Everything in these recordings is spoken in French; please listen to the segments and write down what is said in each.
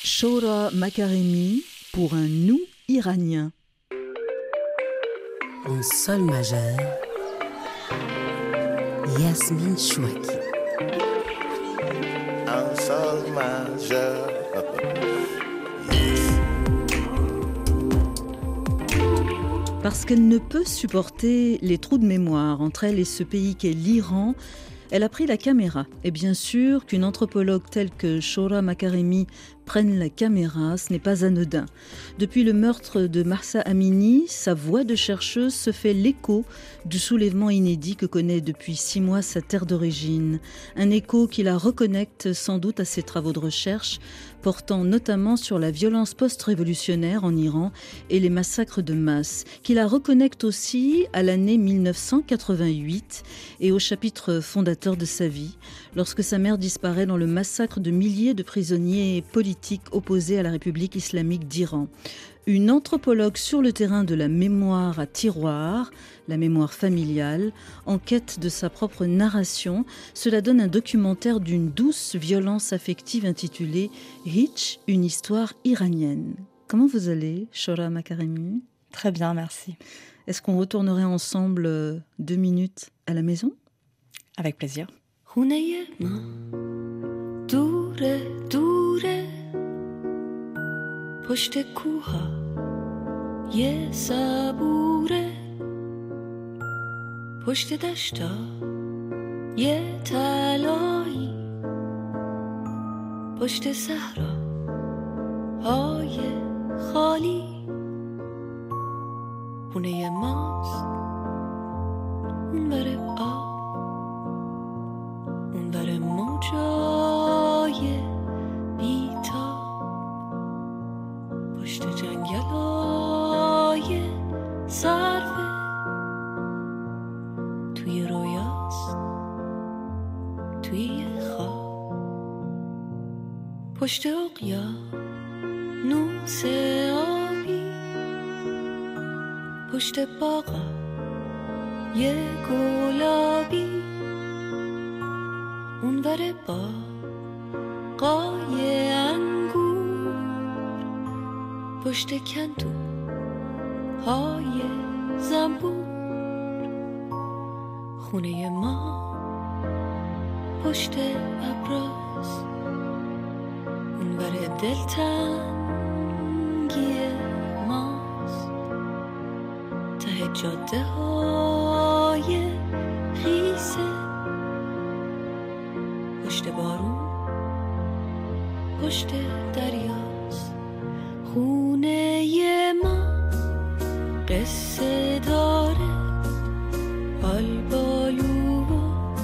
Shohra Makaremi pour un nous iranien. En sol majeur, Yasmine Chouaki. En sol majeur. Parce qu'elle ne peut supporter les trous de mémoire entre elle et ce pays qu'est l'Iran, elle a pris la caméra. Et bien sûr qu'une anthropologue telle que Shohra Makaremi prenne la caméra, ce n'est pas anodin. Depuis le meurtre de Mahsa Amini, sa voix de chercheuse se fait l'écho du soulèvement inédit que connaît depuis 6 mois sa terre d'origine. Un écho qui la reconnecte sans doute à ses travaux de recherche, portant notamment sur la violence post-révolutionnaire en Iran et les massacres de masse, qui la reconnecte aussi à l'année 1988 et au chapitre fondateur de sa vie, lorsque sa mère disparaît dans le massacre de milliers de prisonniers politiques opposés à la République islamique d'Iran. Une anthropologue sur le terrain de la mémoire à tiroir, la mémoire familiale, en quête de sa propre narration, cela donne un documentaire d'une douce violence affective intitulé « Hitch, une histoire iranienne ». Comment vous allez, Shohra Makaremi ? Très bien, merci. Est-ce qu'on retournerait ensemble 2 minutes à la maison ? Avec plaisir. پشت کوها یه صبوره پشت دشتا یه طلایی پشت صحرا های خالی خونه ماست اون بره آب اون بره موجای بیتا پشت جنگلای صرفه توی رویاست توی خواب پشت اقیانوس آبی پشت باغا یه گلابی اونور باغای انگور پشت کندو های زنبور خونه ما پشت ابراز اونور دلتنگی ماست ته جاده های خیسه پشت بارون پشت دریاست خونه ما قصه داره آلبالو و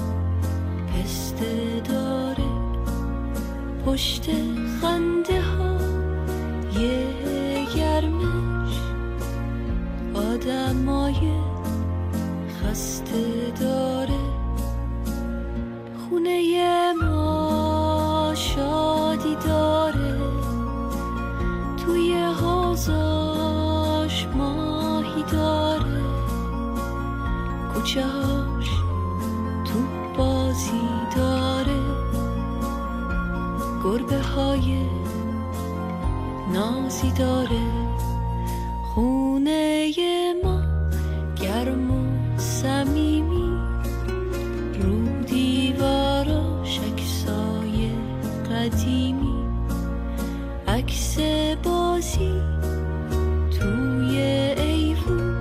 پسته داره پشت خنده ها یه گرمش آدمای خسته داره خونه ما شادی داره توی حوضاش ماهی داره کوچه هاش تو بازی داره گربه های نازی داره خونه ما گرم و صمیمی رو دیواراش عکسای قدیمی عکس بازی توی ایوون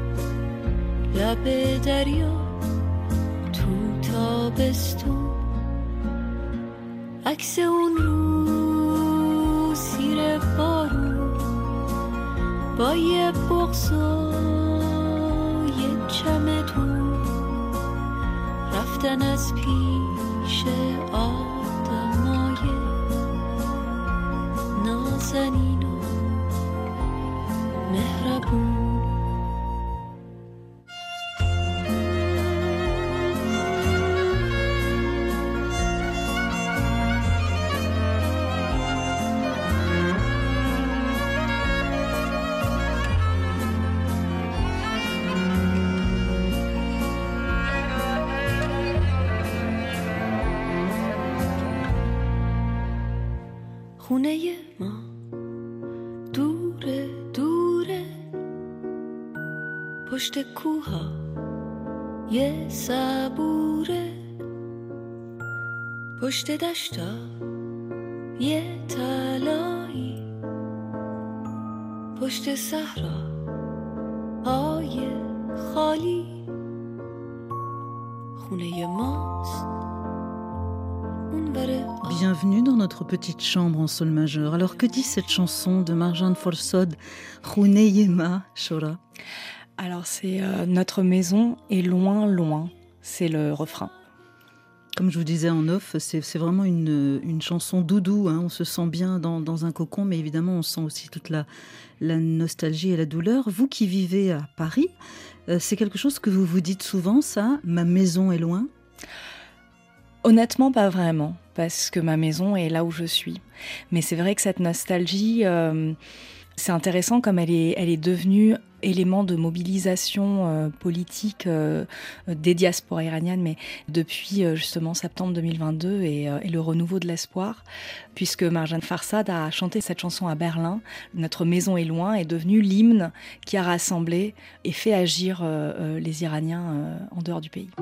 لب دریا تو تابستون عکس اون رو زیر بارون با یه بغض و یه چمدون رفتن از پیش آدمای نازنین و مهربون خونه ما دوره دوره پشت کوها یه صبوره پشت دشتا یه تلایی پشت صحرا های خالی خونه ماست اونور Bienvenue dans notre petite chambre en sol majeur. Alors que dit cette chanson de Marjane Forsod, Khouneyema Shora? Alors c'est notre maison est loin, loin. C'est le refrain. Comme je vous disais en off, c'est vraiment une chanson doudou, hein. On se sent bien dans un cocon, mais évidemment on sent aussi toute la nostalgie et la douleur. Vous qui vivez à Paris, c'est quelque chose que vous vous dites souvent, ça? Ma maison est loin? Honnêtement, pas vraiment, parce que ma maison est là où je suis. Mais c'est vrai que cette nostalgie, c'est intéressant comme elle est devenue élément de mobilisation politique des diasporas iraniennes, mais depuis justement septembre 2022 et le renouveau de l'espoir, puisque Marjane Farsad a chanté cette chanson à Berlin. Notre maison est loin est devenue l'hymne qui a rassemblé et fait agir les Iraniens en dehors du pays.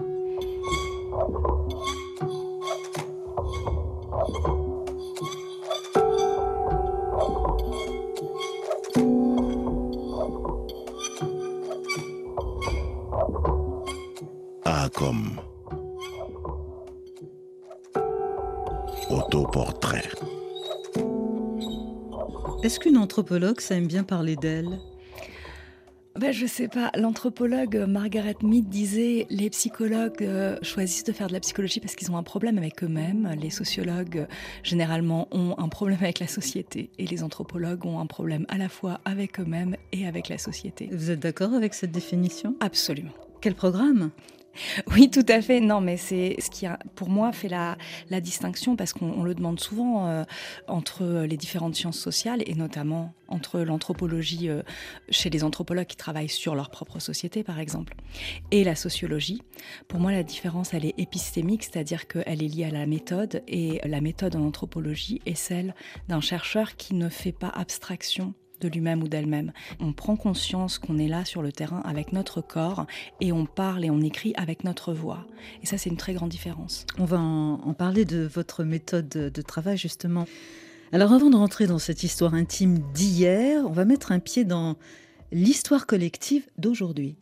Comme autoportrait. Est-ce qu'une anthropologue, ça aime bien parler d'elle? Je sais pas. L'anthropologue Margaret Mead disait les psychologues choisissent de faire de la psychologie parce qu'ils ont un problème avec eux-mêmes. Les sociologues, généralement, ont un problème avec la société. Et les anthropologues ont un problème à la fois avec eux-mêmes et avec la société. Vous êtes d'accord avec cette définition? Absolument. Quel programme? Oui, tout à fait. Non, mais c'est ce qui, pour moi, fait la distinction, parce qu'on le demande souvent entre les différentes sciences sociales, et notamment entre l'anthropologie chez les anthropologues qui travaillent sur leur propre société, par exemple, et la sociologie. Pour moi, la différence, elle est épistémique, c'est-à-dire qu'elle est liée à la méthode, et la méthode en anthropologie est celle d'un chercheur qui ne fait pas abstraction de lui-même ou d'elle-même. On prend conscience qu'on est là sur le terrain avec notre corps et on parle et on écrit avec notre voix. Et ça, c'est une très grande différence. On va en parler de votre méthode de travail, justement. Alors, avant de rentrer dans cette histoire intime d'hier, on va mettre un pied dans l'histoire collective d'aujourd'hui.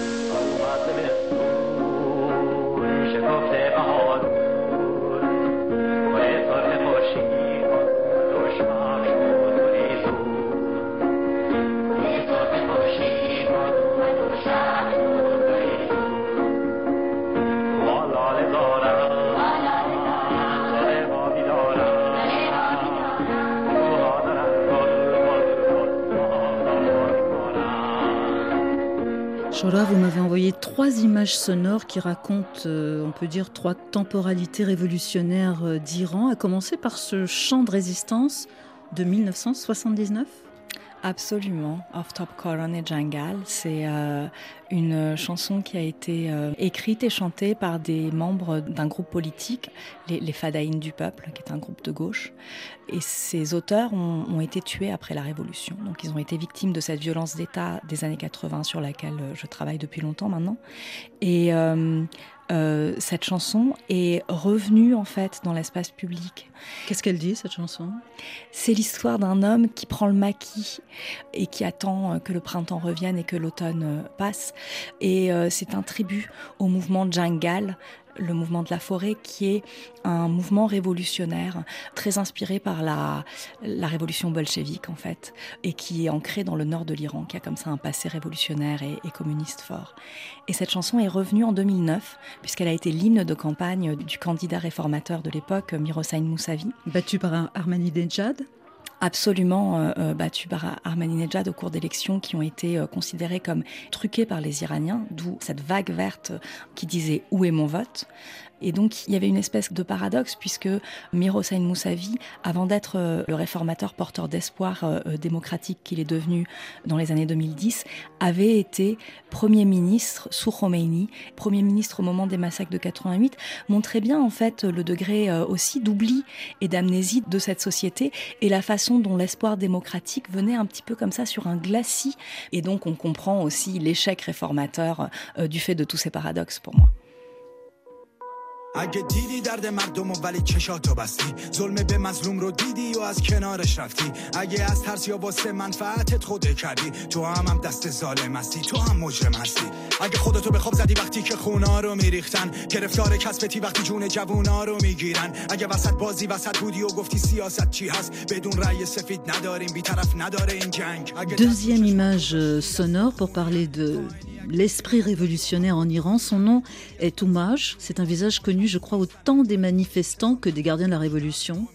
Shora, vous m'avez envoyé 3 images sonores qui racontent, on peut dire, 3 temporalités révolutionnaires d'Iran, à commencer par ce chant de résistance de 1979. Absolument. Aftab Koran et Jangal, c'est une chanson qui a été écrite et chantée par des membres d'un groupe politique, les Fadaïns du peuple, qui est un groupe de gauche. Et ces auteurs ont été tués après la Révolution. Donc ils ont été victimes de cette violence d'État des années 80 sur laquelle je travaille depuis longtemps maintenant. Et cette chanson est revenue en fait dans l'espace public. Qu'est-ce qu'elle dit, cette chanson? C'est l'histoire d'un homme qui prend le maquis et qui attend que le printemps revienne et que l'automne passe. Et c'est un tribut au mouvement Jangal, le mouvement de la forêt, qui est un mouvement révolutionnaire très inspiré par la révolution bolchevique en fait, et qui est ancré dans le nord de l'Iran, qui a comme ça un passé révolutionnaire et communiste fort. Et cette chanson est revenue en 2009, puisqu'elle a été l'hymne de campagne du candidat réformateur de l'époque, Mirosane Mousavi. Battu par Ahmadinejad. Absolument battu par Ahmadinejad au cours d'élections qui ont été considérées comme truquées par les Iraniens, d'où cette vague verte qui disait « Où est mon vote ?» Et donc, il y avait une espèce de paradoxe puisque Mir Hossein Mousavi, avant d'être le réformateur porteur d'espoir démocratique qu'il est devenu dans les années 2010, avait été Premier ministre sous Khomeini, Premier ministre au moment des massacres de 88, montrait bien en fait le degré aussi d'oubli et d'amnésie de cette société et la façon dont l'espoir démocratique venait un petit peu comme ça sur un glacis. Et donc, on comprend aussi l'échec réformateur du fait de tous ces paradoxes pour moi. اگه دیدی درد مردم ولی چشاتو بستی ظلم به مظلوم رو دیدی و از کنارش رفتی اگه از ترس یا واسه منفعتت خوده کردی تو هم دست ظالم هستی تو هم مجرم هستی اگه خودتو به خواب زدی وقتی که خونا رو میریختن گرفتار کسبتی وقتی جون جوونا رو میگیرن اگه وسط بازی وسط بودی و گفتی سیاست چی هست بدون رأی سفید نداریم بی‌طرف نداره این جنگ. Deuxième image sonore pour parler de l'esprit révolutionnaire en Iran. Son nom est Toumaj. C'est un visage connu, je crois, autant des manifestants que des gardiens de la Révolution.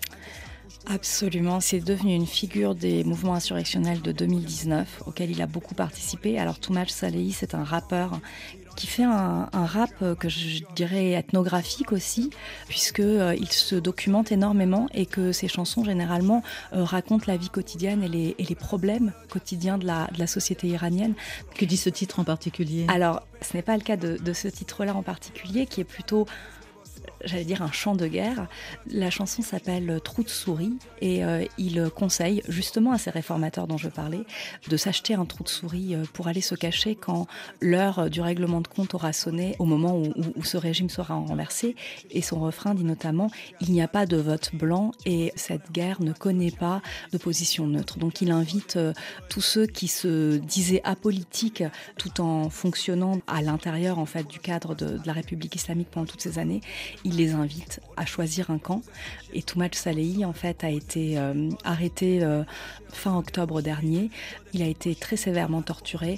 Absolument, c'est devenu une figure des mouvements insurrectionnels de 2019 auquel il a beaucoup participé. Alors Toumaj Salehi, c'est un rappeur qui fait un rap que je dirais ethnographique aussi, puisqu'il se documente énormément et que ses chansons généralement racontent la vie quotidienne et les problèmes quotidiens de la société iranienne. Que dit ce titre en particulier ? Alors, ce n'est pas le cas de ce titre-là en particulier, qui est plutôt, j'allais dire, un chant de guerre. La chanson s'appelle Trou de souris et il conseille justement à ces réformateurs dont je parlais de s'acheter un trou de souris pour aller se cacher quand l'heure du règlement de compte aura sonné, au moment où ce régime sera renversé. Et son refrain dit notamment « Il n'y a pas de vote blanc et cette guerre ne connaît pas de position neutre ». Donc il invite tous ceux qui se disaient apolitiques tout en fonctionnant à l'intérieur en fait, du cadre de la République islamique pendant toutes ces années. Il les invite à choisir un camp. Et Toumaj Salehi, en fait, a été arrêté fin octobre dernier. Il a été très sévèrement torturé.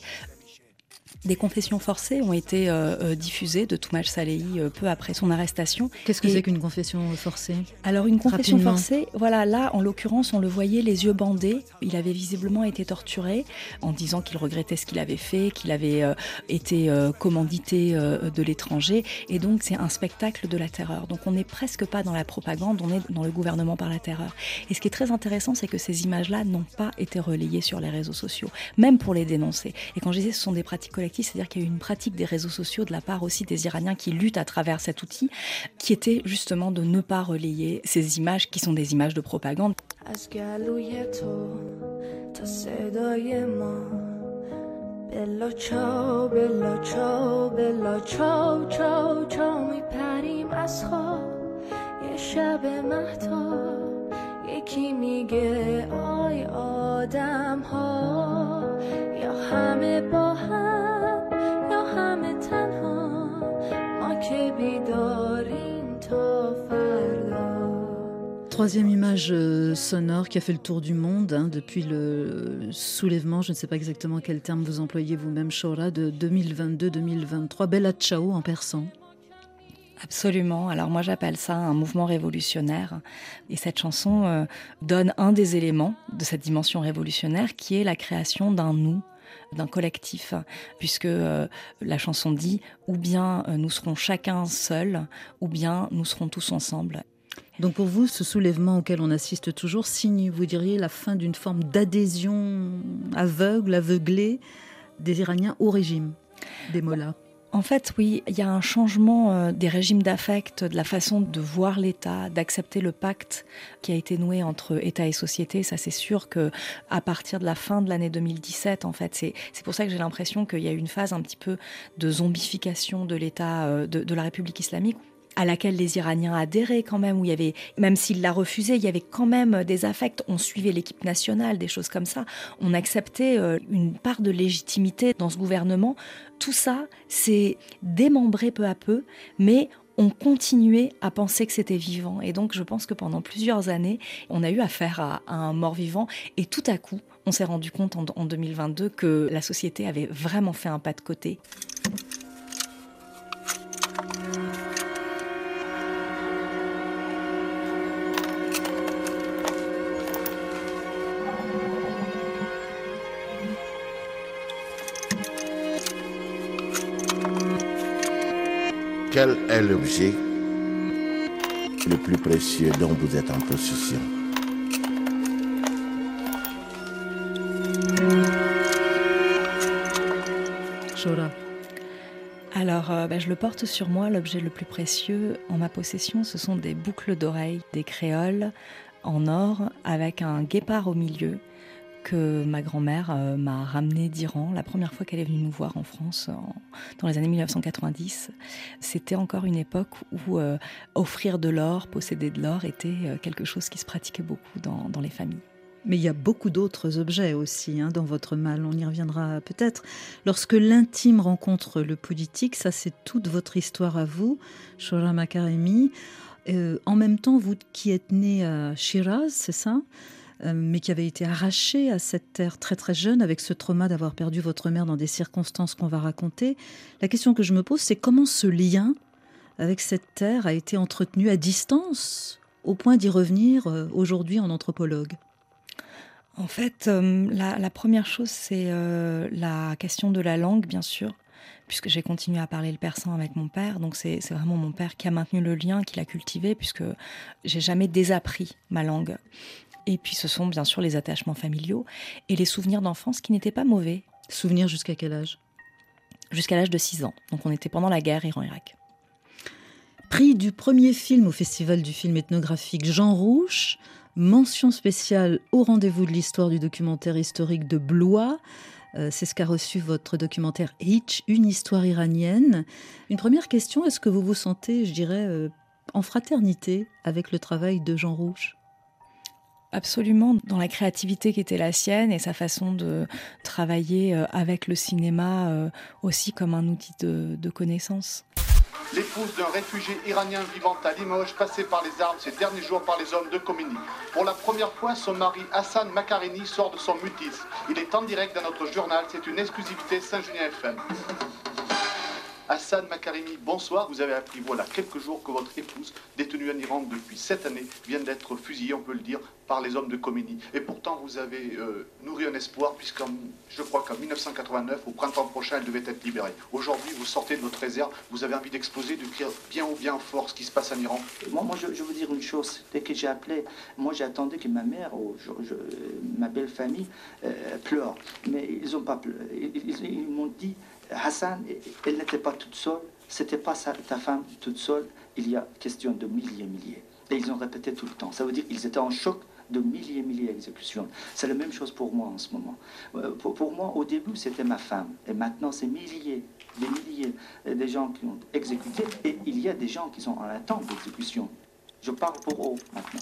Des confessions forcées ont été diffusées de Toumaj Salehi peu après son arrestation. Qu'est-ce que c'est qu'une confession forcée ? Alors une confession forcée, voilà, là en l'occurrence on le voyait les yeux bandés. Il avait visiblement été torturé en disant qu'il regrettait ce qu'il avait fait, qu'il avait été commandité de l'étranger. Et donc c'est un spectacle de la terreur. Donc on n'est presque pas dans la propagande, on est dans le gouvernement par la terreur. Et ce qui est très intéressant, c'est que ces images-là n'ont pas été relayées sur les réseaux sociaux, même pour les dénoncer. Et quand je disais ce sont des pratiques collectives, c'est-à-dire qu'il y a eu une pratique des réseaux sociaux de la part aussi des Iraniens qui luttent à travers cet outil, qui était justement de ne pas relayer ces images qui sont des images de propagande. یکی میگه آی آدم ها یا همه با هم یا همه تنها ما که بیداریم تا فردا. Troisième image sonore qui a fait le tour du monde depuis le soulèvement, je ne sais pas exactement quel terme vous employez vous-même, Shoura, de 2022-2023, Bella Ciao en persan. Absolument. Alors moi j'appelle ça un mouvement révolutionnaire. Et cette chanson donne un des éléments de cette dimension révolutionnaire qui est la création d'un nous, d'un collectif. Puisque la chanson dit ou bien nous serons chacun seul ou bien nous serons tous ensemble. Donc pour vous, ce soulèvement auquel on assiste toujours signe, vous diriez, la fin d'une forme d'adhésion aveuglée des Iraniens au régime des mollahs. En fait, oui, il y a un changement des régimes d'affect, de la façon de voir l'État, d'accepter le pacte qui a été noué entre État et société. Ça, c'est sûr que à partir de la fin de l'année 2017, en fait, c'est pour ça que j'ai l'impression qu'il y a eu une phase un petit peu de zombification de l'État, de la République islamique, à laquelle les Iraniens adhéraient quand même, où il y avait, même s'ils la refusaient, il y avait quand même des affects. On suivait l'équipe nationale, des choses comme ça. On acceptait une part de légitimité dans ce gouvernement. Tout ça, c'est démembré peu à peu, mais on continuait à penser que c'était vivant. Et donc, je pense que pendant plusieurs années, on a eu affaire à un mort-vivant. Et tout à coup, on s'est rendu compte en 2022 que la société avait vraiment fait un pas de côté. Quel est l'objet le plus précieux dont vous êtes en possession? Shora. Alors, je le porte sur moi, l'objet le plus précieux en ma possession, ce sont des boucles d'oreilles, des créoles en or avec un guépard au milieu que ma grand-mère m'a ramené d'Iran la première fois qu'elle est venue nous voir en France dans les années 1990. C'était encore une époque où offrir de l'or, posséder de l'or était quelque chose qui se pratiquait beaucoup dans les familles. Mais il y a beaucoup d'autres objets aussi dans votre malle, on y reviendra peut-être. Lorsque l'intime rencontre le politique, ça c'est toute votre histoire à vous, Shora Makaremi. En même temps, vous qui êtes née à Shiraz, c'est ça ? Mais qui avait été arrachée à cette terre très très jeune avec ce trauma d'avoir perdu votre mère dans des circonstances qu'on va raconter. La question que je me pose, c'est comment ce lien avec cette terre a été entretenu à distance, au point d'y revenir aujourd'hui en anthropologue. En fait, la première chose, c'est la question de la langue, bien sûr, puisque j'ai continué à parler le persan avec mon père. Donc c'est vraiment mon père qui a maintenu le lien, qui l'a cultivé, puisque j'ai jamais désappris ma langue. Et puis ce sont bien sûr les attachements familiaux et les souvenirs d'enfance qui n'étaient pas mauvais. Souvenirs jusqu'à quel âge ? Jusqu'à l'âge de 6 ans. Donc on était pendant la guerre Iran-Irak. Prix du premier film au Festival du film ethnographique Jean Rouch, mention spéciale au rendez-vous de l'histoire du documentaire historique de Blois. C'est ce qu'a reçu votre documentaire Hitch, une histoire iranienne. Une première question, est-ce que vous vous sentez, je dirais, en fraternité avec le travail de Jean Rouch ? Absolument, dans la créativité qui était la sienne et sa façon de travailler avec le cinéma aussi comme un outil de connaissance. L'épouse d'un réfugié iranien vivant à Limoges, passé par les armes ces derniers jours par les hommes de Khomeini. Pour la première fois, son mari Hassan Makaremi sort de son mutisme. Il est en direct dans notre journal, c'est une exclusivité Saint-Julien FM. Hassan Makaremi, bonsoir. Vous avez appris, voilà, quelques jours que votre épouse, détenue en Iran depuis 7 années, vient d'être fusillée, on peut le dire, par les hommes de Khomeini. Et pourtant, vous avez nourri un espoir, je crois qu'en 1989, au printemps prochain, elle devait être libérée. Aujourd'hui, vous sortez de votre réserve, vous avez envie d'exploser, de crier bien ou bien fort ce qui se passe en Iran. Moi je veux dire une chose. Dès que j'ai appelé, moi j'attendais que ma mère, ma belle famille, pleure. Mais ils n'ont pas pleuré. Ils m'ont dit, Hassan, elle n'était pas toute seule, c'était pas ta femme toute seule, il y a question de milliers. Et ils ont répété tout le temps. Ça veut dire qu'ils étaient en choc de milliers d'exécutions. C'est la même chose pour moi en ce moment. Pour moi, au début, c'était ma femme. Et maintenant, c'est des milliers de gens qui ont exécuté. Et il y a des gens qui sont en attente d'exécution. Je parle pour eux maintenant.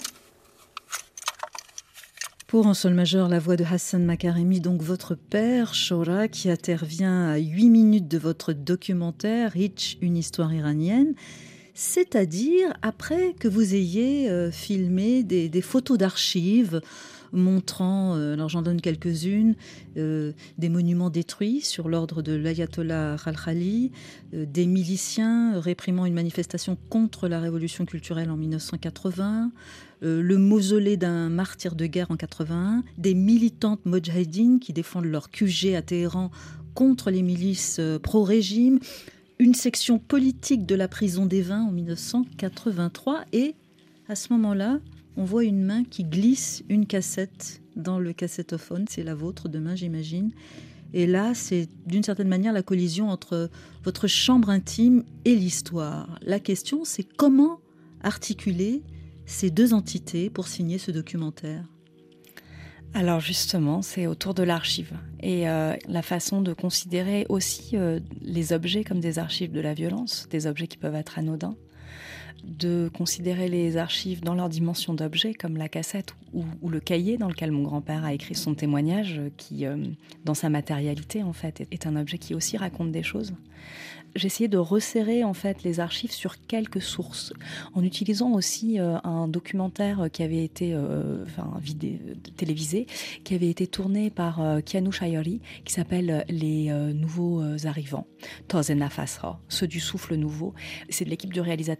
Pour en sol majeur, la voix de Hassan Makaremi, donc votre père, Shora, qui intervient à 8 minutes de votre documentaire Hitch, une histoire iranienne, c'est-à-dire après que vous ayez filmé des photos d'archives montrant, alors j'en donne quelques-unes, des monuments détruits sur l'ordre de l'ayatollah Khalkhali, des miliciens réprimant une manifestation contre la révolution culturelle en 1980, le mausolée d'un martyr de guerre en 81, des militantes modjahidines qui défendent leur QG à Téhéran contre les milices pro-régime, une section politique de la prison des Vins en 1983 et à ce moment-là, on voit une main qui glisse une cassette dans le cassettophone, c'est la vôtre demain j'imagine. Et là, c'est d'une certaine manière la collision entre votre chambre intime et l'histoire. La question, c'est comment articuler ces deux entités pour signer ce documentaire ? Alors justement, c'est autour de l'archive et la façon de considérer aussi les objets comme des archives de la violence, des objets qui peuvent être anodins, de considérer les archives dans leur dimension d'objet, comme la cassette ou le cahier dans lequel mon grand-père a écrit son témoignage, qui, dans sa matérialité, en fait, est un objet qui aussi raconte des choses. J'ai essayé de resserrer en fait les archives sur quelques sources, en utilisant aussi un documentaire qui avait été télévisé, qui avait été tourné par Kianouch Ayori, qui s'appelle Les nouveaux arrivants, Taze Nafasra, ceux du souffle nouveau. C'est de l'équipe du réalisateur qui a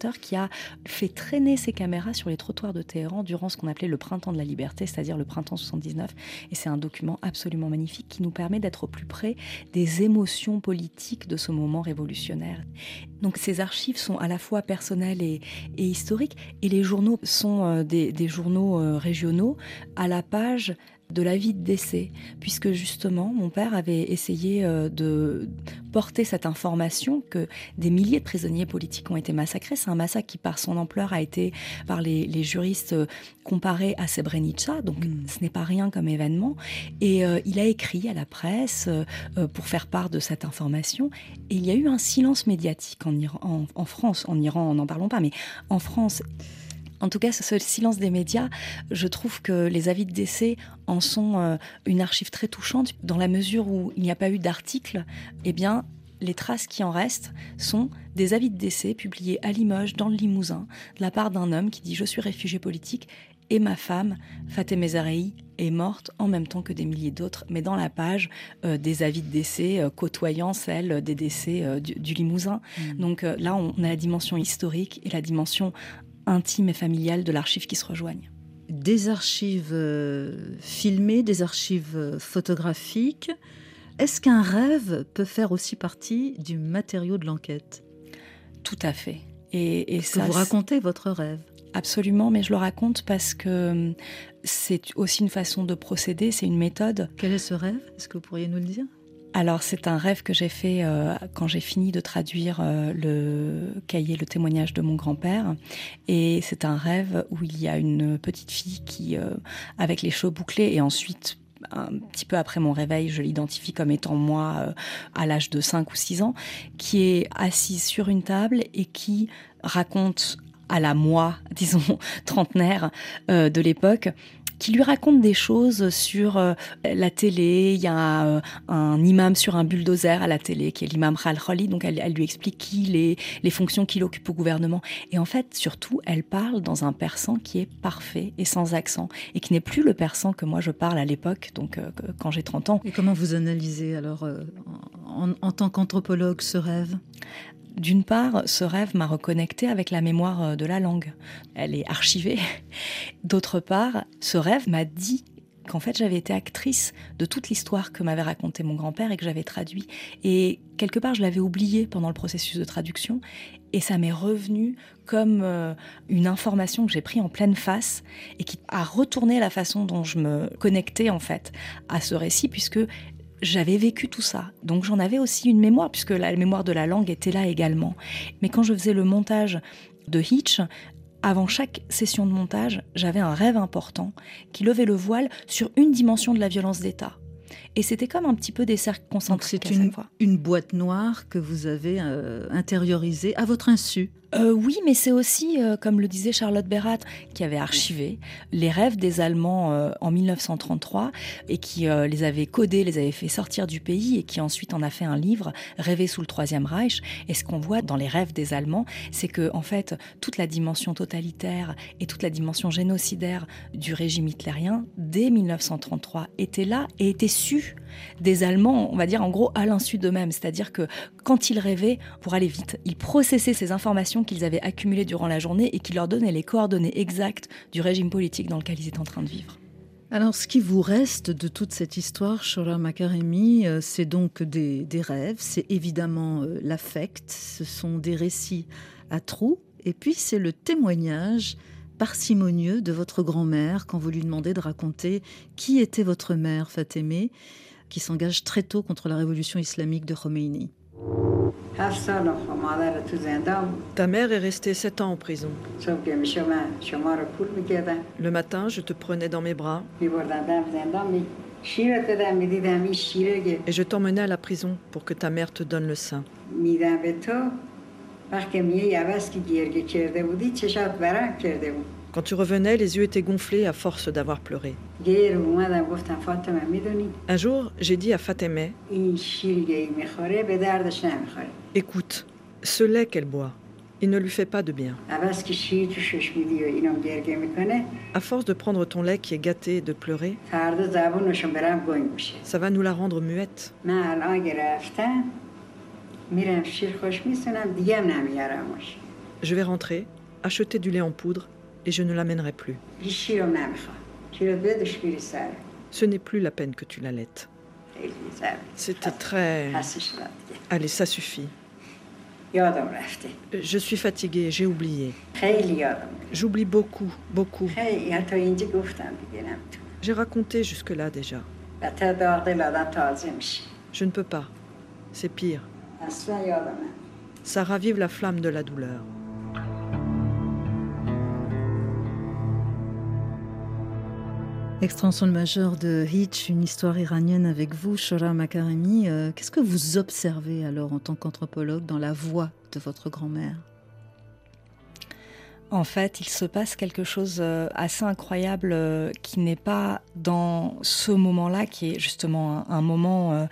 a fait traîner ses caméras sur les trottoirs de Téhéran durant ce qu'on appelait le printemps de la liberté, c'est-à-dire le printemps 79. Et c'est un document absolument magnifique qui nous permet d'être au plus près des émotions politiques de ce moment révolutionnaire. Donc ces archives sont à la fois personnelles et historiques, et les journaux sont des journaux régionaux à la page de la vie de décès, puisque justement mon père avait essayé de porter cette information que des milliers de prisonniers politiques ont été massacrés. C'est un massacre qui, par son ampleur, a été par les juristes comparé à Srebrenica, donc ce n'est pas rien comme événement. Et il a écrit à la presse pour faire part de cette information. Et il y a eu un silence médiatique en France. En Iran, n'en parlons pas, mais en France. En tout cas, ce silence des médias, je trouve que les avis de décès en sont une archive très touchante, dans la mesure où il n'y a pas eu d'article. Eh bien, les traces qui en restent sont des avis de décès publiés à Limoges, dans le Limousin, de la part d'un homme qui dit « Je suis réfugié politique et ma femme, Fatemeh Zarei, est morte en même temps que des milliers d'autres », mais dans la page des avis de décès côtoyant celle des décès du Limousin. Donc là, on a la dimension historique et la dimension intime et familiale de l'archive qui se rejoignent. Des archives filmées, des archives photographiques. Est-ce qu'un rêve peut faire aussi partie du matériau de l'enquête ? Tout à fait. Et ça, vous racontez votre rêve ? Absolument, mais je le raconte parce que c'est aussi une façon de procéder, c'est une méthode. Quel est ce rêve ? Est-ce que vous pourriez nous le dire ? Alors, c'est un rêve que j'ai fait quand j'ai fini de traduire le cahier, le témoignage de mon grand-père. Et c'est un rêve où il y a une petite fille qui, avec les cheveux bouclés, et ensuite, un petit peu après mon réveil, je l'identifie comme étant moi à l'âge de 5 ou 6 ans, qui est assise sur une table et qui raconte à la moi, disons, trentenaire de l'époque, qui lui raconte des choses sur la télé. Il y a un imam sur un bulldozer à la télé, qui est l'imam Khalkhali, donc elle lui explique qui il est, les fonctions qu'il occupe au gouvernement. Et en fait, surtout, elle parle dans un persan qui est parfait et sans accent, et qui n'est plus le persan que moi je parle à l'époque, donc quand j'ai 30 ans. Et comment vous analysez alors, en tant qu'anthropologue, ce rêve ? D'une part, ce rêve m'a reconnectée avec la mémoire de la langue. Elle est archivée. D'autre part, ce rêve m'a dit qu'en fait, j'avais été actrice de toute l'histoire que m'avait racontée mon grand-père et que j'avais traduit. Et quelque part, je l'avais oublié pendant le processus de traduction. Et ça m'est revenu comme une information que j'ai prise en pleine face et qui a retourné la façon dont je me connectais en fait à ce récit, puisque j'avais vécu tout ça, donc j'en avais aussi une mémoire, puisque la mémoire de la langue était là également. Mais quand je faisais le montage de Hitch, avant chaque session de montage, j'avais un rêve important qui levait le voile sur une dimension de la violence d'État. Et c'était comme un petit peu des cercles concentriques. Donc c'est une boîte noire que vous avez intériorisée à votre insu. Oui, mais c'est aussi, comme le disait Charlotte Bérat, qui avait archivé les rêves des Allemands en 1933 et qui les avait codés, les avait fait sortir du pays et qui ensuite en a fait un livre, Rêver sous le Troisième Reich. Et ce qu'on voit dans les rêves des Allemands, c'est que en fait, toute la dimension totalitaire et toute la dimension génocidaire du régime hitlérien, dès 1933, était là et était su des Allemands, on va dire en gros à l'insu d'eux-mêmes. C'est-à-dire que quand ils rêvaient, pour aller vite, ils processaient ces informations qu'ils avaient accumulées durant la journée et qui leur donnaient les coordonnées exactes du régime politique dans lequel ils étaient en train de vivre. Alors, ce qui vous reste de toute cette histoire, Shoura Makaremi, c'est donc des rêves, c'est évidemment l'affect, ce sont des récits à trous, et puis c'est le témoignage parcimonieux de votre grand-mère quand vous lui demandez de raconter qui était votre mère, Fatemeh, qui s'engage très tôt contre la révolution islamique de Khomeini. Ta mère est restée 7 ans en prison. Le matin, je te prenais dans mes bras et je t'emmenais à la prison pour que ta mère te donne le sein. Quand tu revenais, les yeux étaient gonflés à force d'avoir pleuré. Un jour, j'ai dit à Fatemeh, « Écoute, ce lait qu'elle boit, il ne lui fait pas de bien. À force de prendre ton lait qui est gâté et de pleurer, ça va nous la rendre muette. » Je vais rentrer. acheter du lait en poudre et je ne l'amènerai plus. Ce n'est plus la peine que tu l'allaites. C'était très... Allez, ça suffit. Je suis fatiguée, j'ai oublié. J'oublie beaucoup, beaucoup. J'ai raconté jusque-là déjà. Je ne peux pas. C'est pire. Ça ravive la flamme de la douleur. Extrait en sol majeur de Hitch, une histoire iranienne avec vous, Shohra Makaremi. Qu'est-ce que vous observez alors en tant qu'anthropologue dans la voix de votre grand-mère ? En fait, il se passe quelque chose assez incroyable qui n'est pas dans ce moment-là, qui est justement un moment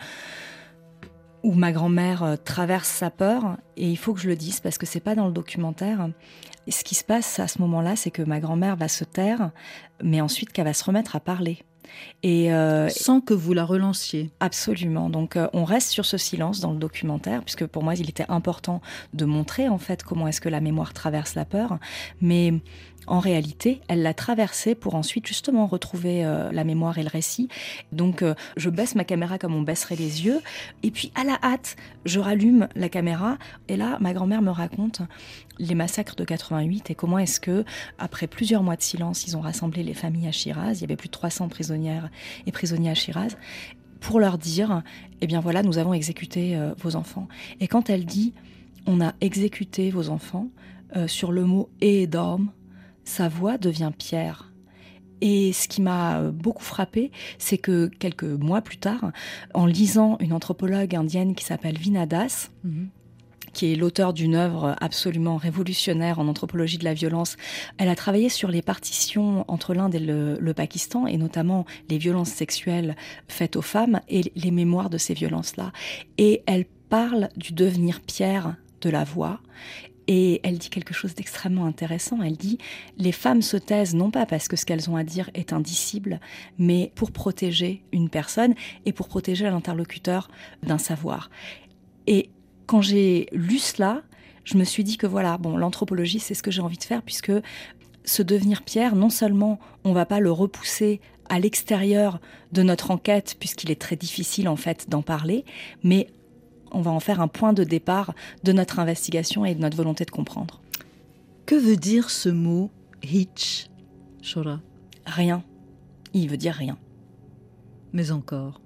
où ma grand-mère traverse sa peur. Et il faut que je le dise parce que c'est pas dans le documentaire. Et ce qui se passe à ce moment-là, c'est que ma grand-mère va se taire, mais ensuite qu'elle va se remettre à parler. Et sans que vous la relanciez. Absolument. Donc on reste sur ce silence dans le documentaire, puisque pour moi il était important de montrer en fait comment est-ce que la mémoire traverse la peur. Mais en réalité, elle l'a traversée pour ensuite justement retrouver la mémoire et le récit. Donc je baisse ma caméra comme on baisserait les yeux, et puis à la hâte, je rallume la caméra, et là ma grand-mère me raconte les massacres de 88 et comment est-ce que, après plusieurs mois de silence, ils ont rassemblé les familles à Chiraz. Il y avait plus de 300 prisonnières et prisonniers à Chiraz pour leur dire, eh bien voilà, nous avons exécuté vos enfants. Et quand elle dit, on a exécuté vos enfants, sur le mot « Edom », sa voix devient pierre. Et ce qui m'a beaucoup frappée, c'est que quelques mois plus tard, en lisant une anthropologue indienne qui s'appelle Veena Das, qui est l'auteur d'une œuvre absolument révolutionnaire en anthropologie de la violence. Elle a travaillé sur les partitions entre l'Inde et le Pakistan, et notamment les violences sexuelles faites aux femmes et les mémoires de ces violences-là. Et elle parle du devenir pierre de la voix. Et elle dit quelque chose d'extrêmement intéressant. Elle dit « Les femmes se taisent non pas parce que ce qu'elles ont à dire est indicible, mais pour protéger une personne et pour protéger l'interlocuteur d'un savoir. » Et quand j'ai lu cela, je me suis dit que voilà, bon, l'anthropologie, c'est ce que j'ai envie de faire, puisque ce devenir pierre, non seulement on ne va pas le repousser à l'extérieur de notre enquête, puisqu'il est très difficile en fait d'en parler, mais on va en faire un point de départ de notre investigation et de notre volonté de comprendre. Que veut dire ce mot Hitch, Shohra ? Rien. Il veut dire rien. Mais encore.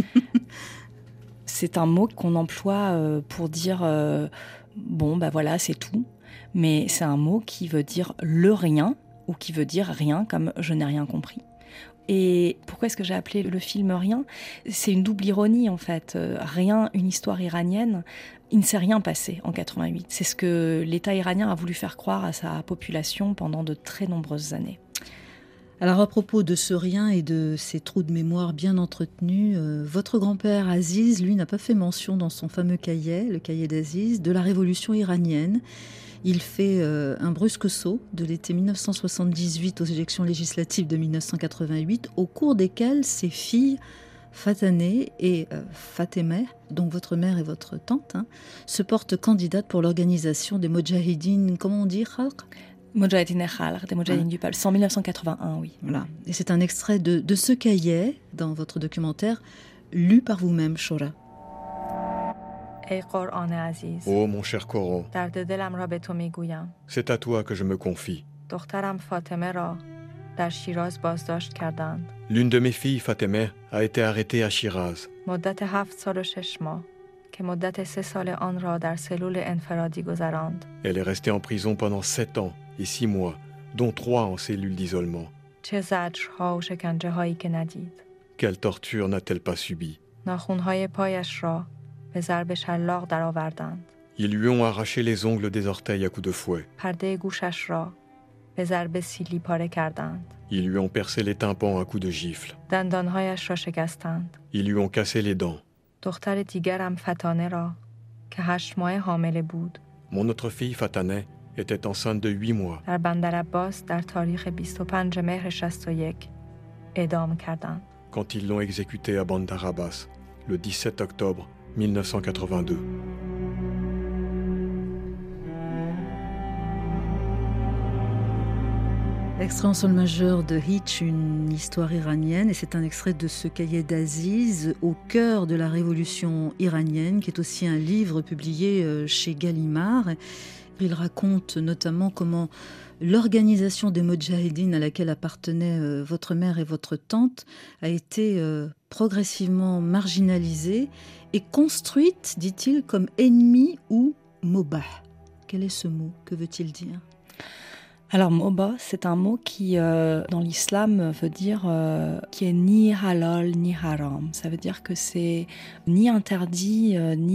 C'est un mot qu'on emploie pour dire bon, ben voilà, c'est tout. Mais c'est un mot qui veut dire le rien ou qui veut dire rien, comme je n'ai rien compris. Et pourquoi est-ce que j'ai appelé le film Rien ? C'est une double ironie en fait. Rien, une histoire iranienne, il ne s'est rien passé en 88. C'est ce que l'État iranien a voulu faire croire à sa population pendant de très nombreuses années. Alors à propos de ce rien et de ces trous de mémoire bien entretenus, votre grand-père Aziz, lui, n'a pas fait mention dans son fameux cahier, le cahier d'Aziz, de la révolution iranienne. Il fait un brusque saut de l'été 1978 aux élections législatives de 1988, au cours desquelles ses filles, Fataneh et Fatemeh, donc votre mère et votre tante, se portent candidates pour l'organisation des Moudjahidines, comment on dit, Khalq ? Moudjahidine Khalq, des Moudjahidines du peuple, c'est en 1981, oui. Voilà. Et c'est un extrait de ce cahier, dans votre documentaire, lu par vous-même, Shohra. Oh mon cher Coran, c'est à toi que je me confie. L'une de mes filles, Fatemeh, a été arrêtée à Shiraz. Elle est restée en prison pendant 7 ans et 6 mois, dont 3 en cellule d'isolement. Quelle torture n'a-t-elle pas subie? Ils lui ont arraché les ongles des orteils à coups de fouet. Ils lui ont percé les tympans à coups de gifle. Ils lui ont cassé les dents. Mon autre fille, Fataneh, était enceinte de 8 mois. Quand ils l'ont exécutée à Bandar Abbas, le 17 octobre 1982. Extrait en sol majeur de Hitch, une histoire iranienne, et c'est un extrait de ce cahier d'Aziz au cœur de la révolution iranienne, qui est aussi un livre publié chez Gallimard. Il raconte notamment comment l'organisation des Moudjahidines à laquelle appartenaient votre mère et votre tante a été progressivement marginalisée et construite, dit-il, comme ennemie ou mobah. Quel est ce mot? Que veut-il dire? Alors, mobah, c'est un mot qui, dans l'islam, veut dire qui est ni halal ni haram. Ça veut dire que c'est ni interdit,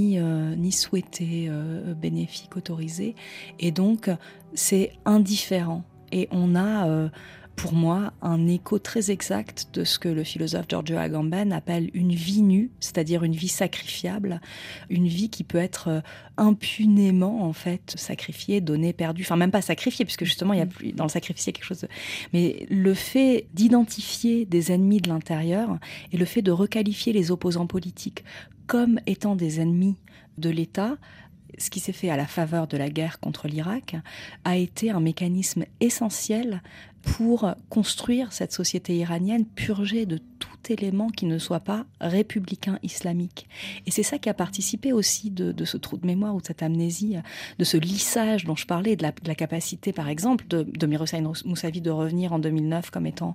ni souhaité, bénéfique, autorisé. Et donc, c'est indifférent. Et on a, pour moi, un écho très exact de ce que le philosophe Giorgio Agamben appelle une vie nue, c'est-à-dire une vie sacrifiable, une vie qui peut être impunément, en fait, sacrifiée, donnée, perdue. Enfin, même pas sacrifiée, puisque justement, il y a plus dans le sacrifice, il y a quelque chose de... Mais le fait d'identifier des ennemis de l'intérieur et le fait de requalifier les opposants politiques comme étant des ennemis de l'État, ce qui s'est fait à la faveur de la guerre contre l'Irak, a été un mécanisme essentiel pour construire cette société iranienne purgée de tout élément qui ne soit pas républicain islamique. Et c'est ça qui a participé aussi de ce trou de mémoire ou de cette amnésie, de ce lissage dont je parlais, de la capacité, par exemple, de Mir Hossein Mousavi de revenir en 2009 comme étant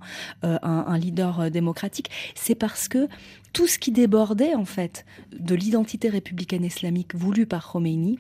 un leader démocratique. C'est parce que tout ce qui débordait, en fait, de l'identité républicaine islamique voulue par Khomeini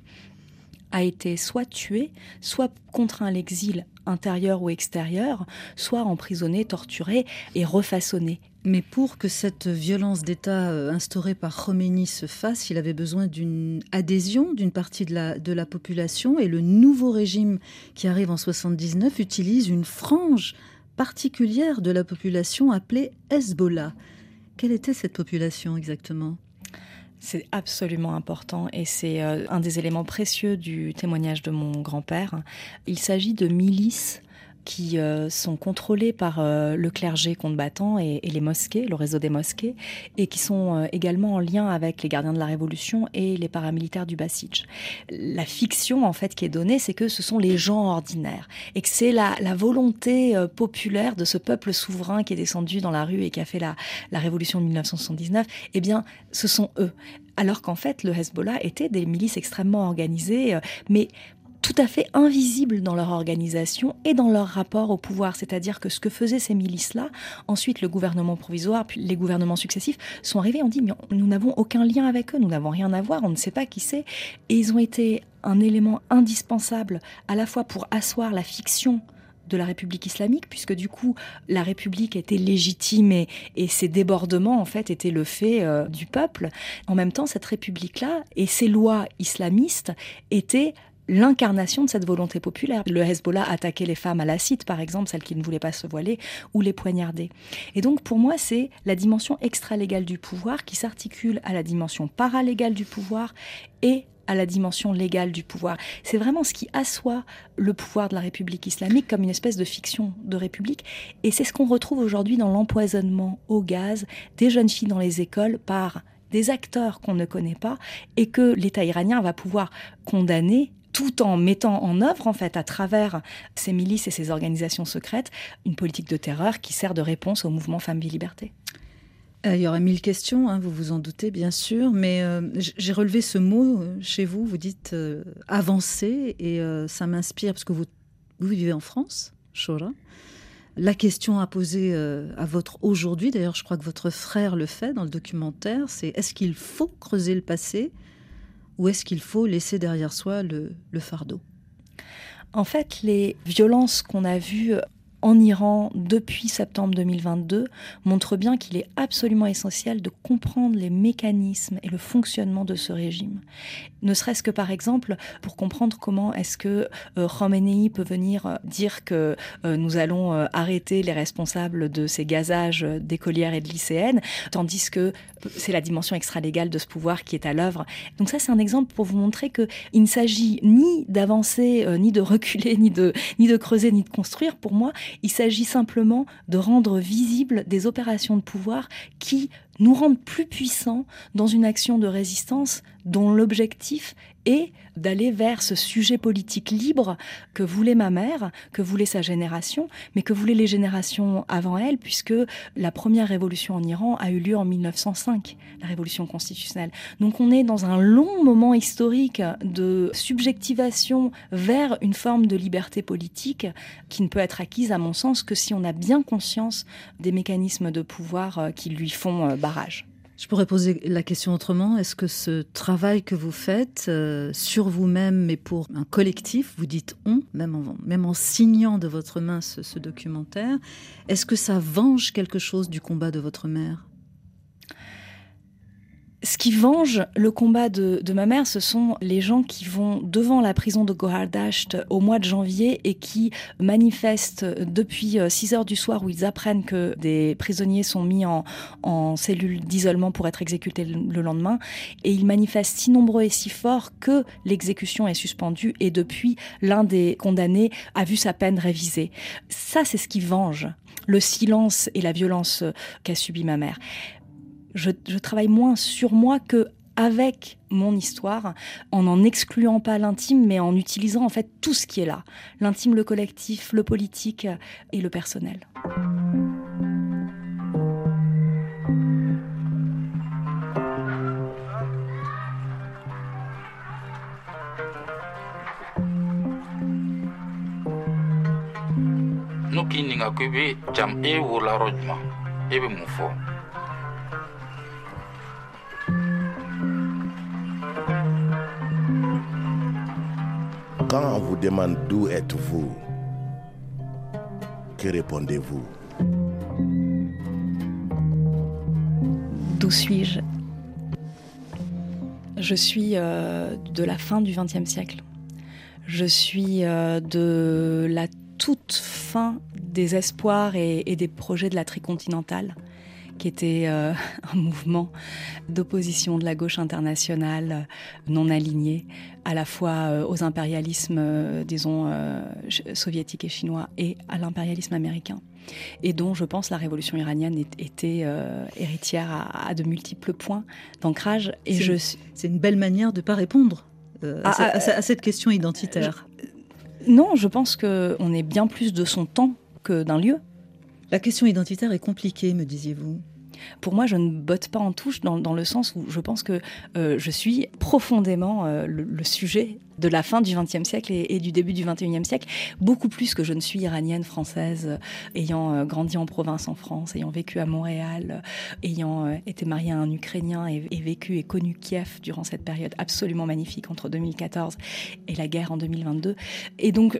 a été soit tué, soit contraint à l'exil intérieur ou extérieur, soit emprisonné, torturé et refaçonné. Mais pour que cette violence d'État instaurée par Khomeini se fasse, il avait besoin d'une adhésion d'une partie de la population, et le nouveau régime qui arrive en 1979 utilise une frange particulière de la population appelée Hezbollah. Quelle était cette population exactement ? C'est absolument important et c'est un des éléments précieux du témoignage de mon grand-père. Il s'agit de milices qui sont contrôlées par le clergé combattant et les mosquées, le réseau des mosquées, et qui sont également en lien avec les gardiens de la Révolution et les paramilitaires du Basij. La fiction, en fait, qui est donnée, c'est que ce sont les gens ordinaires et que c'est la volonté populaire de ce peuple souverain qui est descendu dans la rue et qui a fait la Révolution de 1979. Eh bien, ce sont eux. Alors qu'en fait, le Hezbollah était des milices extrêmement organisées, mais tout à fait invisibles dans leur organisation et dans leur rapport au pouvoir. C'est-à-dire que ce que faisaient ces milices-là, ensuite le gouvernement provisoire, puis les gouvernements successifs sont arrivés, on dit mais nous n'avons aucun lien avec eux, nous n'avons rien à voir, on ne sait pas qui c'est. Et ils ont été un élément indispensable à la fois pour asseoir la fiction de la République islamique, puisque du coup, la République était légitime et ses débordements, en fait, étaient le fait du peuple. En même temps, cette République-là et ses lois islamistes étaient l'incarnation de cette volonté populaire. Le Hezbollah attaquait les femmes à l'acide, par exemple, celles qui ne voulaient pas se voiler, ou les poignarder. Et donc, pour moi, c'est la dimension extralégale du pouvoir qui s'articule à la dimension paralégale du pouvoir et à la dimension légale du pouvoir. C'est vraiment ce qui assoit le pouvoir de la République islamique comme une espèce de fiction de république. Et c'est ce qu'on retrouve aujourd'hui dans l'empoisonnement au gaz des jeunes filles dans les écoles par des acteurs qu'on ne connaît pas et que l'État iranien va pouvoir condamner tout en mettant en œuvre, en fait, à travers ces milices et ces organisations secrètes, une politique de terreur qui sert de réponse au mouvement Femmes, Vie, Liberté. Il y aurait 1000 questions, hein, vous vous en doutez, bien sûr, mais j'ai relevé ce mot chez vous, vous dites avancer, et ça m'inspire, parce que vous vivez en France, Chora. La question à poser à votre aujourd'hui, d'ailleurs je crois que votre frère le fait dans le documentaire, c'est est-ce qu'il faut creuser le passé ou est-ce qu'il faut laisser derrière soi le fardeau ? En fait, les violences qu'on a vues en Iran depuis septembre 2022 montrent bien qu'il est absolument essentiel de comprendre les mécanismes et le fonctionnement de ce régime. Ne serait-ce que par exemple pour comprendre comment est-ce que Khomeini peut venir dire que nous allons arrêter les responsables de ces gazages d'écolières et de lycéennes, tandis que c'est la dimension extralégale de ce pouvoir qui est à l'œuvre. Donc ça, c'est un exemple pour vous montrer qu'il ne s'agit ni d'avancer, ni de reculer, ni de creuser, ni de construire. Pour moi, il s'agit simplement de rendre visibles des opérations de pouvoir qui nous rendre plus puissants dans une action de résistance dont l'objectif est d'aller vers ce sujet politique libre que voulait ma mère, que voulait sa génération, mais que voulaient les générations avant elle, puisque la première révolution en Iran a eu lieu en 1905, la révolution constitutionnelle. Donc on est dans un long moment historique de subjectivation vers une forme de liberté politique qui ne peut être acquise, à mon sens, que si on a bien conscience des mécanismes de pouvoir qui lui font barrage. Je pourrais poser la question autrement. Est-ce que ce travail que vous faites sur vous-même, mais pour un collectif, vous dites « on », même en signant de votre main ce documentaire, est-ce que ça venge quelque chose du combat de votre mère ? Ce qui venge le combat de ma mère, ce sont les gens qui vont devant la prison de Gohardasht au mois de janvier et qui manifestent depuis 6 heures du soir, où ils apprennent que des prisonniers sont mis en cellule d'isolement pour être exécutés le lendemain. Et ils manifestent si nombreux et si forts que l'exécution est suspendue et depuis, l'un des condamnés a vu sa peine révisée. Ça, c'est ce qui venge le silence et la violence qu'a subi ma mère. Je travaille moins sur moi que avec mon histoire, en excluant pas l'intime, mais en utilisant en fait tout ce qui est là. L'intime, le collectif, le politique et le personnel. Quand on vous demande d'où êtes-vous, que répondez-vous? D'où suis-je? Je suis de la fin du XXe siècle. Je suis de la toute fin des espoirs et des projets de la tricontinentale, qui était un mouvement d'opposition de la gauche internationale non alignée, à la fois aux impérialismes, disons, soviétiques et chinois, et à l'impérialisme américain. Et dont, je pense, la révolution iranienne était héritière à de multiples points d'ancrage. C'est une belle manière de ne pas répondre à cette question identitaire. Non, je pense qu'on est bien plus de son temps que d'un lieu. La question identitaire est compliquée, me disiez-vous? Pour moi, je ne botte pas en touche dans le sens où je pense que je suis profondément le sujet de la fin du XXe siècle et du début du XXIe siècle, beaucoup plus que je ne suis iranienne, française, ayant grandi en province en France, ayant vécu à Montréal, ayant été mariée à un Ukrainien et vécu et connu Kiev durant cette période absolument magnifique entre 2014 et la guerre en 2022. Et donc,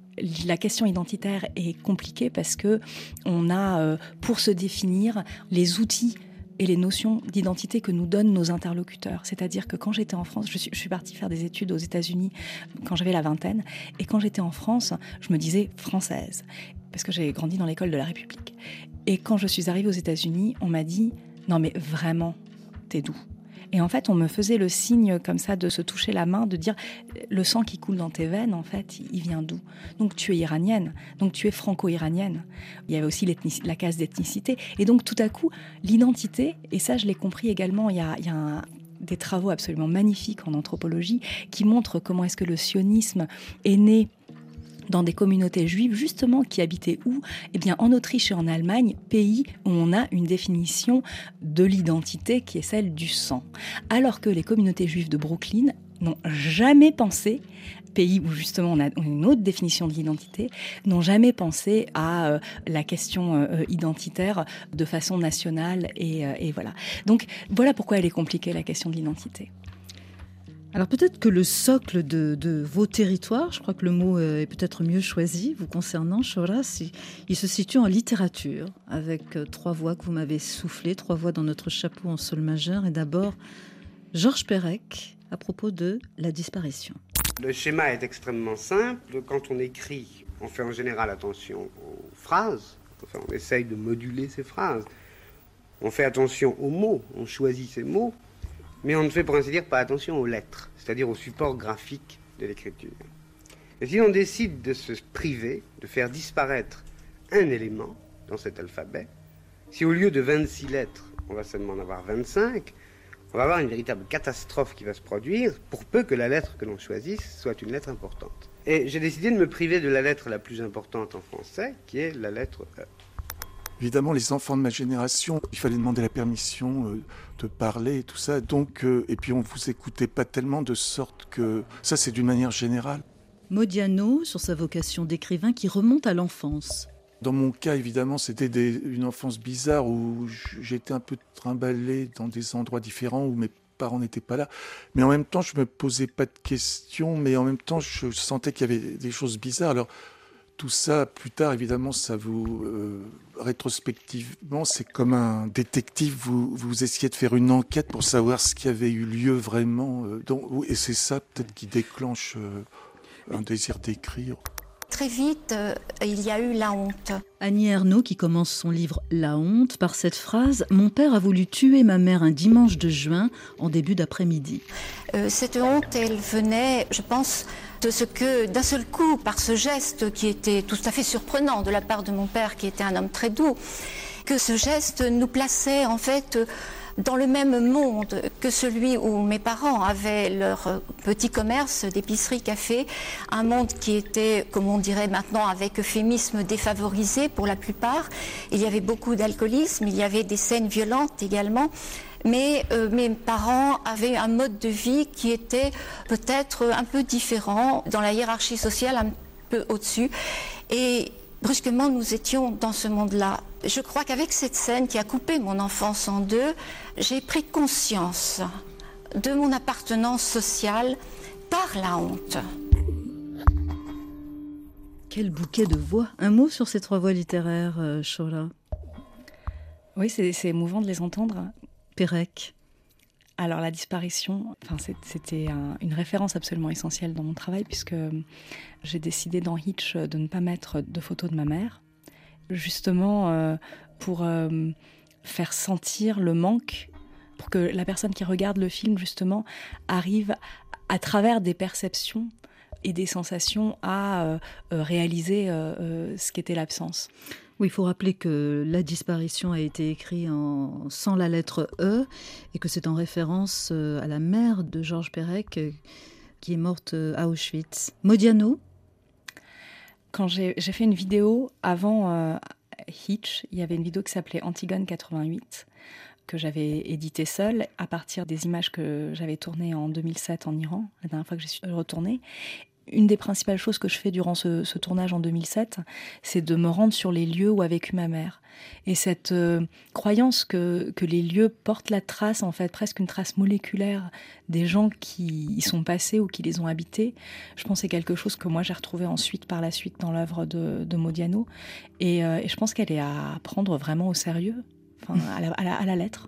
la question identitaire est compliquée parce que on a, pour se définir, les outils et les notions d'identité que nous donnent nos interlocuteurs. C'est-à-dire que quand j'étais en France, je suis partie faire des études aux États-Unis quand j'avais la vingtaine, et quand j'étais en France, je me disais française, parce que j'ai grandi dans l'école de la République. Et quand je suis arrivée aux États-Unis, on m'a dit « Non mais vraiment, t'es d'où ?» Et en fait, on me faisait le signe comme ça de se toucher la main, de dire le sang qui coule dans tes veines, en fait, il vient d'où? Donc tu es iranienne, donc tu es franco-iranienne. Il y avait aussi la case d'ethnicité. Et donc tout à coup, l'identité, et ça je l'ai compris également, il y a des travaux absolument magnifiques en anthropologie qui montrent comment est-ce que le sionisme est né dans des communautés juives, justement, qui habitaient où? Eh bien, en Autriche et en Allemagne, pays où on a une définition de l'identité qui est celle du sang. Alors que les communautés juives de Brooklyn n'ont jamais pensé, pays où justement on a une autre définition de l'identité, n'ont jamais pensé à la question identitaire de façon nationale et voilà. Donc, voilà pourquoi elle est compliquée, la question de l'identité. Alors peut-être que le socle de vos territoires, je crois que le mot est peut-être mieux choisi vous concernant, Shohra, il se situe en littérature, avec 3 voix que vous m'avez soufflées, 3 voix dans notre chapeau en sol majeur. Et d'abord, Georges Perec, à propos de la disparition. Le schéma est extrêmement simple. Quand on écrit, on fait en général attention aux phrases, enfin, on essaye de moduler ces phrases. On fait attention aux mots, on choisit ces mots. Mais on ne fait pour ainsi dire pas attention aux lettres, c'est-à-dire au support graphique de l'écriture. Et si on décide de se priver, de faire disparaître un élément dans cet alphabet, si au lieu de 26 lettres, on va seulement en avoir 25, on va avoir une véritable catastrophe qui va se produire, pour peu que la lettre que l'on choisisse soit une lettre importante. Et j'ai décidé de me priver de la lettre la plus importante en français, qui est la lettre E. Évidemment, les enfants de ma génération, il fallait demander la permission de parler et tout ça. Donc, et puis on ne vous écoutait pas tellement, de sorte que ça, c'est d'une manière générale. Modiano, sur sa vocation d'écrivain qui remonte à l'enfance. Dans mon cas, évidemment, c'était une enfance bizarre où j'étais un peu trimballé dans des endroits différents où mes parents n'étaient pas là. Mais en même temps, je me posais pas de questions, mais en même temps, je sentais qu'il y avait des choses bizarres. Alors, tout ça, plus tard, évidemment, ça vous... rétrospectivement, c'est comme un détective, vous essayez de faire une enquête pour savoir ce qui avait eu lieu vraiment. Et c'est ça, peut-être, qui déclenche un désir d'écrire. Très vite, il y a eu la honte. Annie Ernaux qui commence son livre « La honte » par cette phrase « Mon père a voulu tuer ma mère un dimanche de juin en début d'après-midi ». Cette honte, elle venait, je pense, de ce que, d'un seul coup, par ce geste qui était tout à fait surprenant de la part de mon père, qui était un homme très doux, que ce geste nous plaçait en fait dans le même monde que celui où mes parents avaient leur petit commerce d'épicerie, café, un monde qui était, comme on dirait maintenant avec euphémisme, défavorisé pour la plupart. Il y avait beaucoup d'alcoolisme, il y avait des scènes violentes également. Mais mes parents avaient un mode de vie qui était peut-être un peu différent, dans la hiérarchie sociale un peu au-dessus. Et brusquement, nous étions dans ce monde-là. Je crois qu'avec cette scène qui a coupé mon enfance en deux, j'ai pris conscience de mon appartenance sociale par la honte. Quel bouquet de voix. Un mot sur ces 3 voix littéraires, Shora. Oui, c'est émouvant de les entendre. Pérec. Alors la disparition, c'était une référence absolument essentielle dans mon travail, puisque j'ai décidé dans Hitch de ne pas mettre de photos de ma mère, justement pour faire sentir le manque, pour que la personne qui regarde le film justement arrive à travers des perceptions et des sensations à réaliser ce qu'était l'absence. Oui, il faut rappeler que La disparition a été écrit sans la lettre E et que c'est en référence à la mère de Georges Perec qui est morte à Auschwitz. Modiano ? Quand j'ai fait une vidéo avant Hitch, il y avait une vidéo qui s'appelait Antigone 88 que j'avais éditée seule à partir des images que j'avais tournées en 2007 en Iran, la dernière fois que j'y suis retournée. Une des principales choses que je fais durant ce tournage en 2007, c'est de me rendre sur les lieux où a vécu ma mère. Et cette croyance que les lieux portent la trace, en fait, presque une trace moléculaire des gens qui y sont passés ou qui les ont habités, je pense que c'est quelque chose que moi j'ai retrouvé par la suite dans l'œuvre de Modiano. Et je pense qu'elle est à prendre vraiment au sérieux, à la lettre.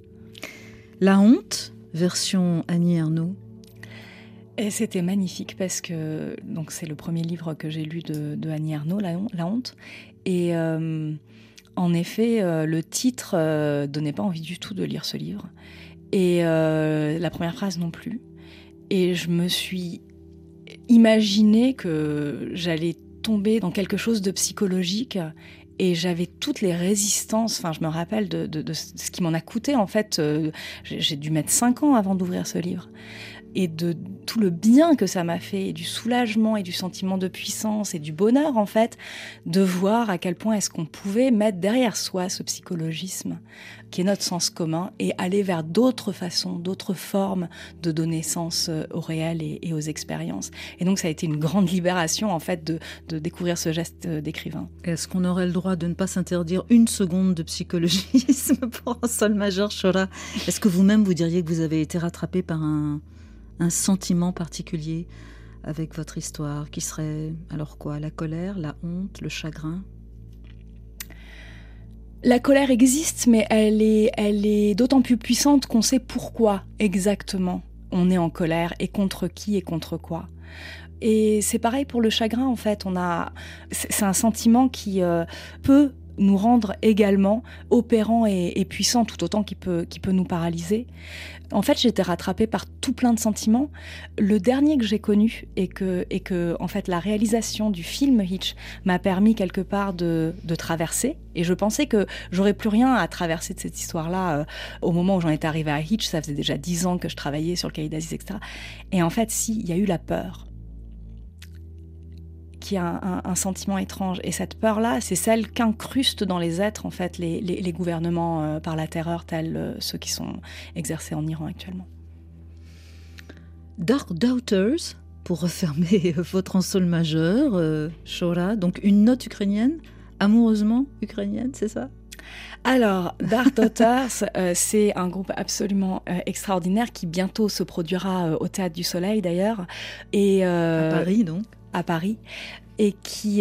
La honte, version Annie Ernaux. Et c'était magnifique parce que c'est le premier livre que j'ai lu de Annie Ernaux, La honte. Et en effet, le titre donnait pas envie du tout de lire ce livre. Et la première phrase non plus. Et je me suis imaginé que j'allais tomber dans quelque chose de psychologique. Et j'avais toutes les résistances, je me rappelle de ce qui m'en a coûté en fait. J'ai dû mettre 5 ans avant d'ouvrir ce livre. Et de tout le bien que ça m'a fait, et du soulagement et du sentiment de puissance et du bonheur en fait, de voir à quel point est-ce qu'on pouvait mettre derrière soi ce psychologisme qui est notre sens commun et aller vers d'autres façons, d'autres formes de donner sens au réel et aux expériences. Et donc ça a été une grande libération en fait de découvrir ce geste d'écrivain. Est-ce qu'on aurait le droit de ne pas s'interdire une seconde de psychologisme pour un sol majeur, Shora ? Est-ce que vous-même vous diriez que vous avez été rattrapé par un sentiment particulier avec votre histoire, qui serait alors quoi ? La colère, la honte, le chagrin ? La colère existe, mais elle est d'autant plus puissante qu'on sait pourquoi exactement on est en colère et contre qui et contre quoi. Et c'est pareil pour le chagrin en fait. C'est un sentiment qui peut nous rendre également opérants et puissants, tout autant qu'il peut nous paralyser. En fait, j'étais rattrapée par tout plein de sentiments. Le dernier que j'ai connu et que en fait, la réalisation du film Hitch m'a permis quelque part de traverser. Et je pensais que j'aurais plus rien à traverser de cette histoire-là au moment où j'en étais arrivée à Hitch. Ça faisait déjà 10 ans que je travaillais sur le cahier d'Aziz, etc. Et en fait, si, il y a eu la peur, qui est un sentiment étrange. Et cette peur-là, c'est celle qu'incrustent dans les êtres, en fait, les gouvernements par la terreur, tels ceux qui sont exercés en Iran actuellement. Dark Daughters, pour refermer votre en-sol majeur, Shora, donc une note ukrainienne, amoureusement ukrainienne, c'est ça ? Alors, Dark Daughters, c'est un groupe absolument extraordinaire qui bientôt se produira au Théâtre du Soleil, d'ailleurs. Et, à Paris, donc. À Paris, et qui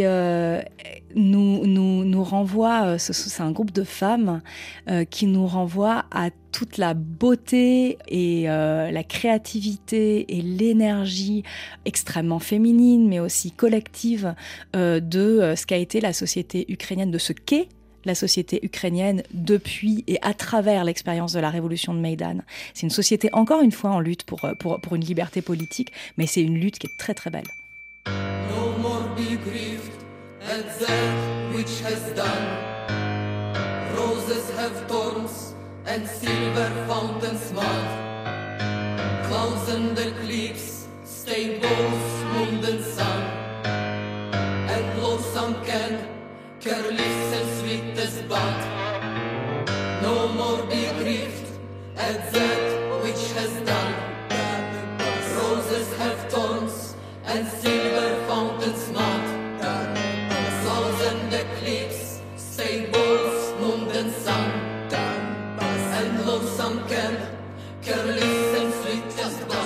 nous renvoie, c'est un groupe de femmes qui nous renvoie à toute la beauté et la créativité et l'énergie extrêmement féminine, mais aussi collective de ce qu'a été la société ukrainienne, de ce qu'est la société ukrainienne depuis et à travers l'expérience de la révolution de Maïdan. C'est une société, encore une fois, en lutte pour une liberté politique, mais c'est une lutte qui est très très belle. No more be grieved at that which has done. Roses have thorns and silver fountains mud. Clouds and eclipse stay both moon and sun. And loathsome can careless and sweet as bud. No more be grieved at that which has done. Roses have thorns and silver fountains mud. Clouds and eclipse stay both moon and sun. And lonesome can careless and sweet as bud.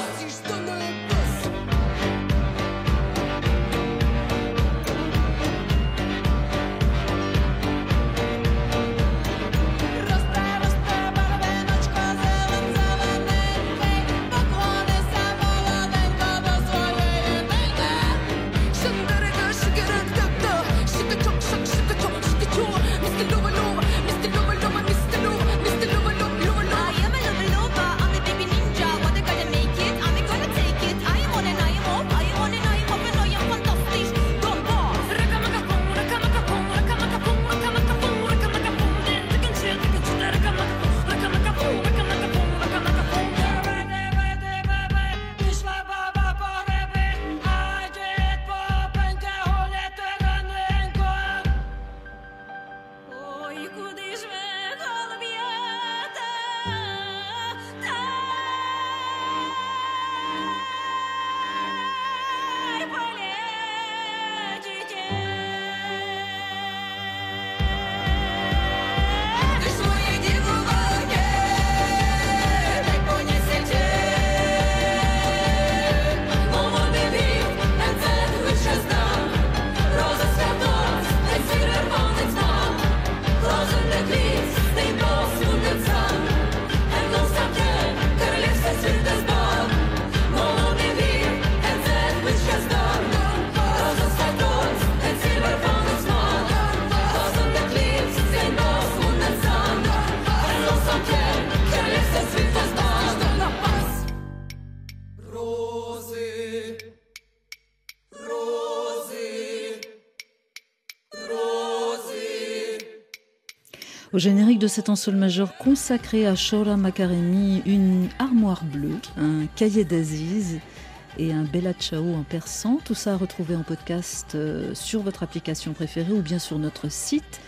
Au générique de cet en-sol majeur consacré à Shora Makaremi, une armoire bleue, un cahier d'Aziz et un Bella Ciao en persan. Tout ça à retrouver en podcast sur votre application préférée ou bien sur notre site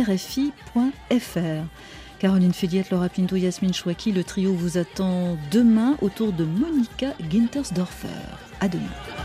rfi.fr. Caroline Filliette, Laura Pinto, Yasmine Chouaki, le trio vous attend demain autour de Monica Gintersdorfer. À demain.